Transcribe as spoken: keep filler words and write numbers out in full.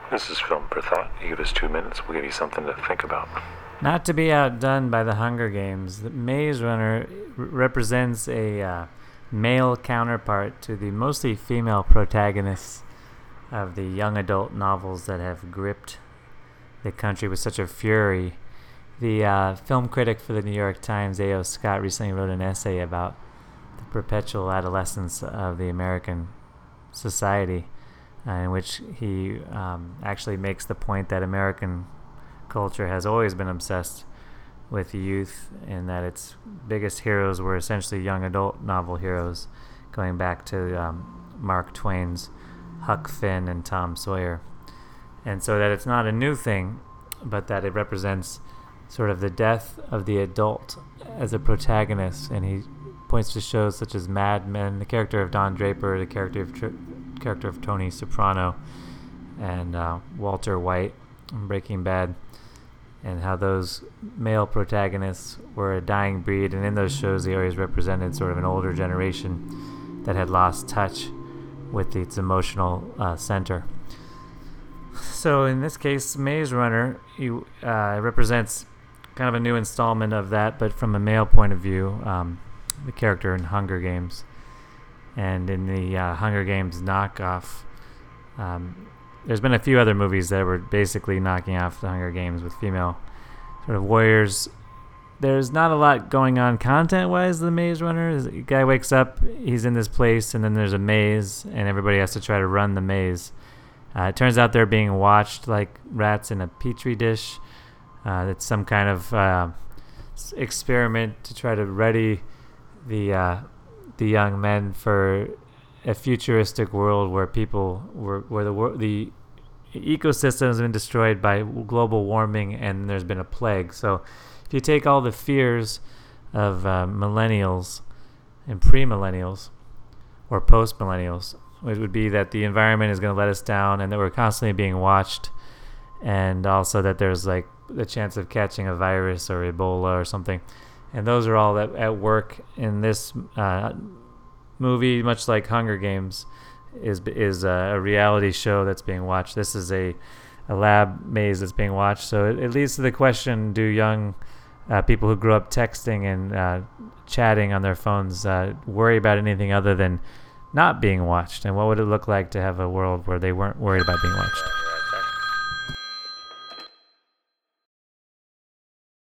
This is Film for Thought. You give us two minutes, we'll give you something to think about. Not to be outdone by the Hunger Games, the Maze Runner r- represents a uh, male counterpart to the mostly female protagonists of the young adult novels that have gripped the country with such a fury. The uh, film critic for the New York Times, A O. Scott, recently wrote an essay about the perpetual adolescence of the American society, uh, in which he um, actually makes the point that American culture has always been obsessed with youth, and that its biggest heroes were essentially young adult novel heroes, going back to um, Mark Twain's Huck Finn and Tom Sawyer. And so that it's not a new thing, but that it represents sort of the death of the adult as a protagonist. And he points to shows such as Mad Men, the character of Don Draper, the character of Tr- character of Tony Soprano, and uh, Walter White in Breaking Bad, and how those male protagonists were a dying breed. And in those shows, they always represented sort of an older generation that had lost touch with its emotional uh, center. So in this case, Maze Runner he, uh, represents kind of a new installment of that, but from a male point of view, um, the character in Hunger Games. And in the uh, Hunger Games knockoff, um, there's been a few other movies that were basically knocking off the Hunger Games with female sort of warriors. There's not a lot going on content-wise. The Maze Runner, the guy wakes up, he's in this place, and then there's a maze, and everybody has to try to run the maze. Uh, it turns out they're being watched like rats in a petri dish. Uh, it's some kind of uh, experiment to try to ready the uh, the young men for a futuristic world where people where, where the wor- the ecosystem has been destroyed by global warming, and there's been a plague. So if you take all the fears of uh, millennials and pre-millennials or post-millennials, it would be that the environment is going to let us down, and that we're constantly being watched, and also that there's like the chance of catching a virus or Ebola or something. And those are all at, at work in this uh, movie, much like Hunger Games is is a, a reality show that's being watched. This is a, a lab maze that's being watched. So it, it leads to the question, do young uh, people who grew up texting and uh, chatting on their phones uh, worry about anything other than not being watched? And what would it look like to have a world where they weren't worried about being watched?